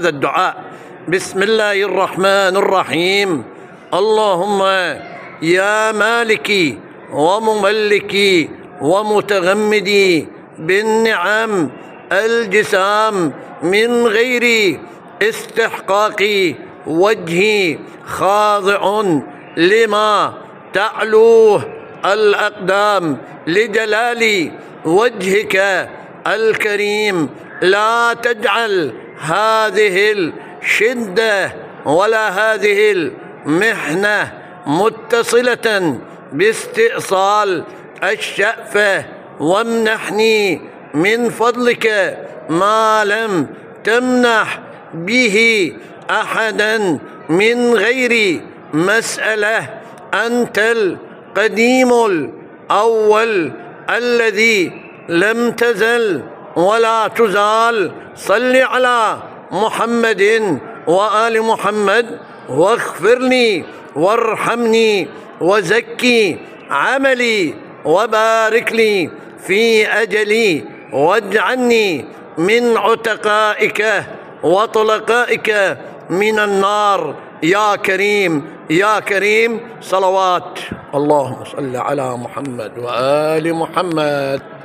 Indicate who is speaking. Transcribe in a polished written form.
Speaker 1: الدعاء. بسم الله الرحمن الرحيم. اللهم يا مالكي ومملكي ومتغمدي بالنعم الجسام من غير استحقاق وجهي خاضع لما تعلوه الأقدام لجلال وجهك الكريم. لا تجعل هذه الشدة ولا هذه المحنة متصلة باستئصال الشأفة، وامنحني من فضلك ما لم تمنح به أحدا من غير مسألة. أنت القديم الأول الذي لم تزل ولا تزال. صل على محمد وآل محمد واغفر لي وارحمني وزكي عملي وبارك لي في أجلي، واجعلني من عتقائك وطلقائك من النار يا كريم يا كريم. صلوات اللهم صل على محمد وآل محمد.